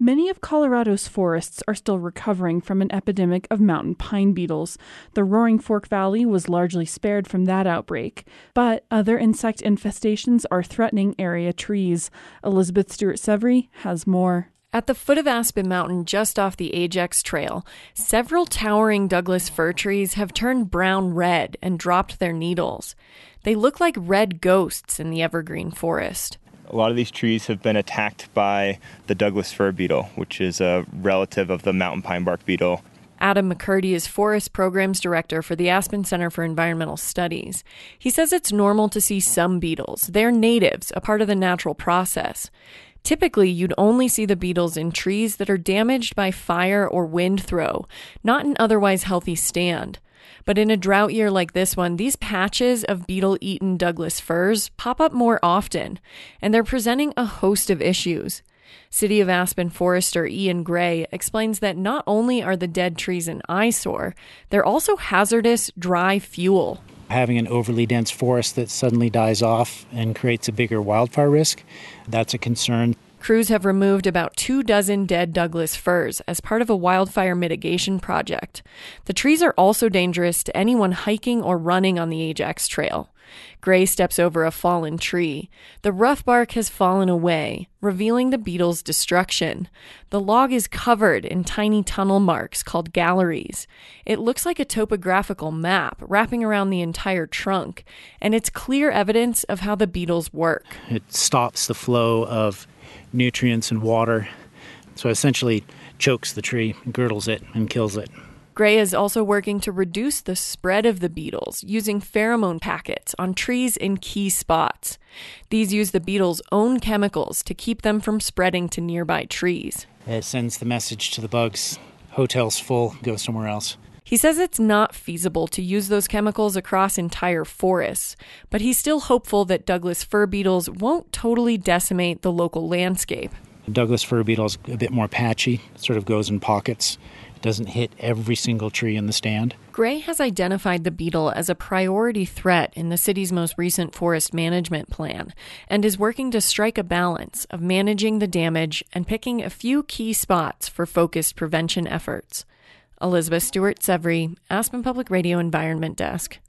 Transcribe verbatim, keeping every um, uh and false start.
Many of Colorado's forests are still recovering from an epidemic of mountain pine beetles. The Roaring Fork Valley was largely spared from that outbreak, but other insect infestations are threatening area trees. Elizabeth Stewart-Severy has more. At the foot of Aspen Mountain, just off the Ajax Trail, several towering Douglas fir trees have turned brown red and dropped their needles. They look like red ghosts in the evergreen forest. A lot of these trees have been attacked by the Douglas fir beetle, which is a relative of the mountain pine bark beetle. Adam McCurdy is Forest Programs Director for the Aspen Center for Environmental Studies. He says it's normal to see some beetles. They're natives, a part of the natural process. Typically, you'd only see the beetles in trees that are damaged by fire or wind throw, not an otherwise healthy stand. But in a drought year like this one, these patches of beetle-eaten Douglas firs pop up more often, and they're presenting a host of issues. City of Aspen forester Ian Gray explains that not only are the dead trees an eyesore, they're also hazardous dry fuel. Having an overly dense forest that suddenly dies off and creates a bigger wildfire risk, that's a concern. Crews have removed about two dozen dead Douglas firs as part of a wildfire mitigation project. The trees are also dangerous to anyone hiking or running on the Ajax Trail. Gray steps over a fallen tree. The rough bark has fallen away, revealing the beetle's destruction. The log is covered in tiny tunnel marks called galleries. It looks like a topographical map wrapping around the entire trunk, and it's clear evidence of how the beetles work. It stops the flow of nutrients and water, so essentially chokes the tree, girdles it, and kills it. Gray is also working to reduce the spread of the beetles using pheromone packets on trees in key spots. These use the beetles' own chemicals to keep them from spreading to nearby trees. It sends the message to the bugs, hotel's full, go somewhere else. He says it's not feasible to use those chemicals across entire forests, but he's still hopeful that Douglas fir beetles won't totally decimate the local landscape. Douglas fir beetle is a bit more patchy, it sort of goes in pockets. It doesn't hit every single tree in the stand. Gray has identified the beetle as a priority threat in the city's most recent forest management plan and is working to strike a balance of managing the damage and picking a few key spots for focused prevention efforts. Elizabeth Stewart-Severy, Aspen Public Radio Environment Desk.